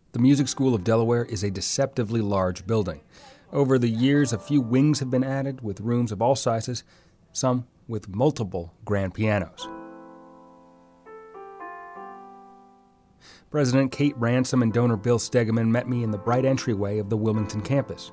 The Music School of Delaware is a deceptively large building. Over the years, a few wings have been added with rooms of all sizes, some with multiple grand pianos. President Kate Ransom and donor Bill Stegeman met me in the bright entryway of the Wilmington campus.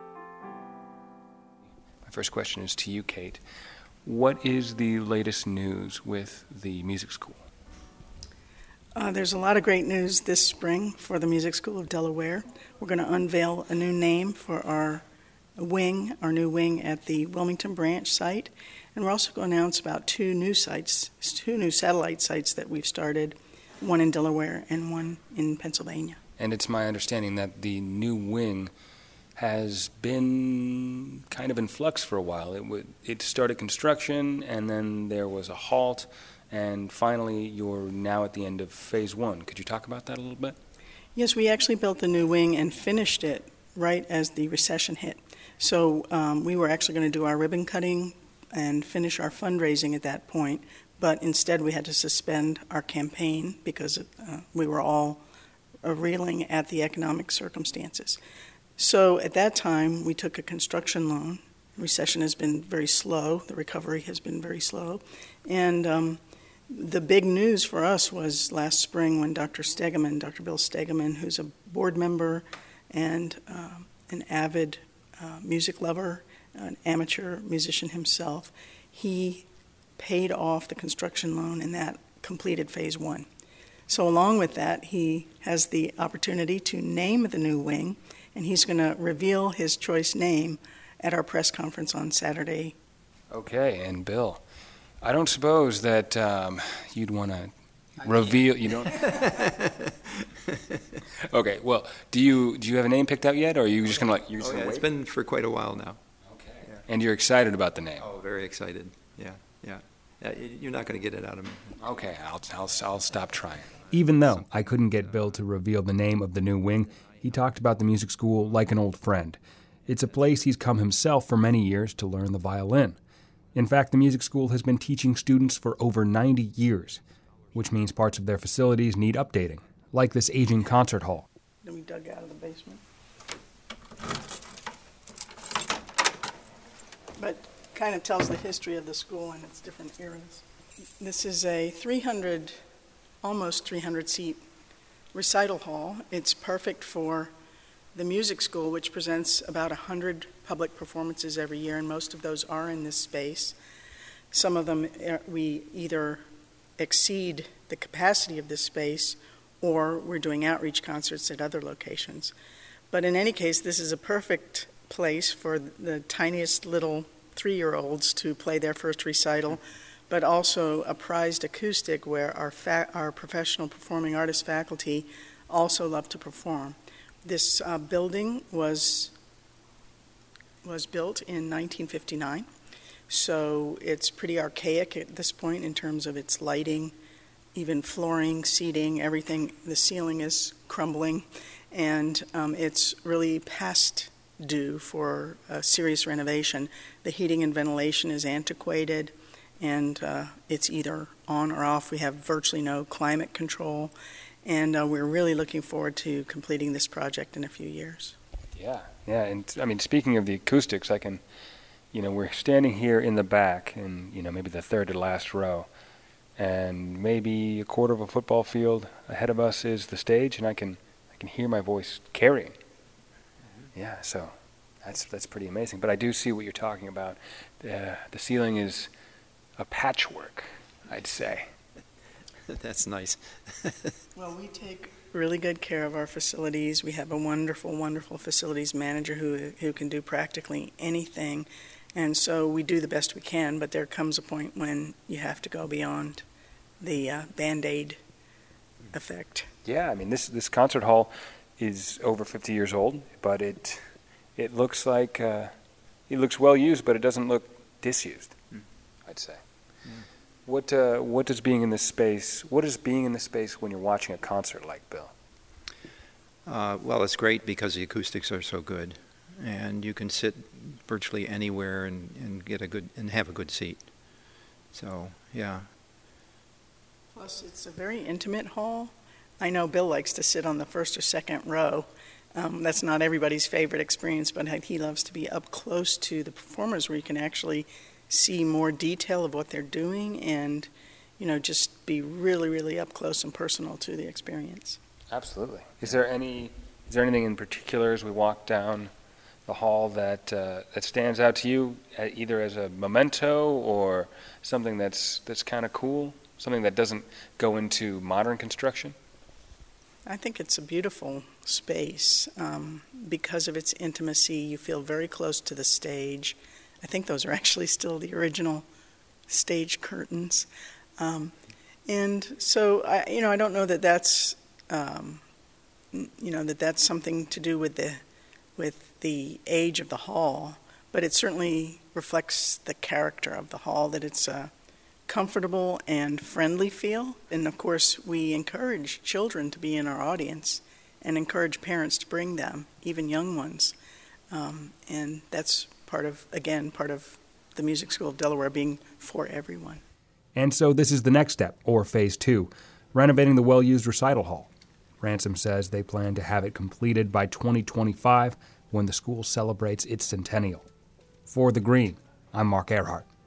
My first question is to you, Kate. What is the latest news with the music school? There's a lot of great news this spring for the Music School of Delaware. We're going to unveil a new name for our new wing at the Wilmington branch site. And we're also going to announce about two new satellite sites that we've started, one in Delaware and one in Pennsylvania. And it's my understanding that the new wing has been kind of in flux for a while. It started construction, and then there was a halt, and finally you're now at the end of phase one. Could you talk about that a little bit? Yes, we actually built the new wing and finished it right as the recession hit. So we were actually going to do our ribbon cutting and finish our fundraising at that point, but instead we had to suspend our campaign because we were all reeling at the economic circumstances. So at that time, we took a construction loan. The recession has been very slow. The recovery has been very slow. And the big news for us was last spring when Dr. Bill Stegeman, who's a board member and an avid music lover, an amateur musician himself, he paid off the construction loan, and that completed phase one. So along with that, he has the opportunity to name the new wing, and he's going to reveal his choice name at our press conference on Saturday. Okay, and Bill, I don't suppose that you'd want to reveal. You don't. Okay. Well, do you have a name picked out yet, or are you just gonna wait? It's been for quite a while now. Okay. Yeah. And you're excited about the name. Oh, very excited. Yeah. You're not going to get it out of me. Okay. I'll stop trying. Even though I couldn't get Bill to reveal the name of the new wing, he talked about the music school like an old friend. It's a place he's come himself for many years to learn the violin. In fact, the music school has been teaching students for over 90 years, which means parts of their facilities need updating, like this aging concert hall. Then we dug out of the basement. But kind of tells the history of the school and its different eras. This is a almost 300 seat recital hall. It's perfect for the music school, which presents about 100 public performances every year, and most of those are in this space. Some of them we either exceed the capacity of this space or we're doing outreach concerts at other locations. But in any case, this is a perfect place for the tiniest little 3-year-olds to play their first recital, but also a prized acoustic where our professional performing artist faculty also love to perform. This building was built in 1959, so it's pretty archaic at this point in terms of its lighting, even flooring, seating, everything. The ceiling is crumbling, and it's really past due for a serious renovation. The heating and ventilation is antiquated, and it's either on or off. We have virtually no climate control, and we're really looking forward to completing this project in a few years. Yeah, and I mean, speaking of the acoustics, we're standing here in the back, and maybe the third to last row, and maybe a quarter of a football field ahead of us is the stage, and I can hear my voice carrying. Yeah, so that's pretty amazing. But I do see what you're talking about. The ceiling is a patchwork, I'd say. That's nice. Well, we take really good care of our facilities. We have a wonderful, wonderful facilities manager who can do practically anything. And so we do the best we can, but there comes a point when you have to go beyond the Band-Aid effect. Yeah, I mean, this concert hall is over 50 years old, but it looks like it looks well used, but it doesn't look disused, I'd say. What is being in this space when you're watching a concert like Bill? Well, it's great because the acoustics are so good, and you can sit virtually anywhere and have a good seat. So, yeah. Plus, it's a very intimate hall. I know Bill likes to sit on the first or second row. That's not everybody's favorite experience, but he loves to be up close to the performers where you can actually see more detail of what they're doing and, just be really, really up close and personal to the experience. Absolutely. Is there anything in particular as we walk down the hall that stands out to you, either as a memento or something that's kind of cool, something that doesn't go into modern construction? I think it's a beautiful space. Because of its intimacy, you feel very close to the stage. I think those are actually still the original stage curtains. And so, I don't know that that's, that's something to do with the age of the hall, but it certainly reflects the character of the hall, that it's a comfortable and friendly feel. And of course, we encourage children to be in our audience and encourage parents to bring them, even young ones. And that's part of the Music School of Delaware being for everyone. And so this is the next step, or phase 2, renovating the well-used recital hall. Ransom says they plan to have it completed by 2025 when the school celebrates its centennial. For The Green, I'm Mark Earhart.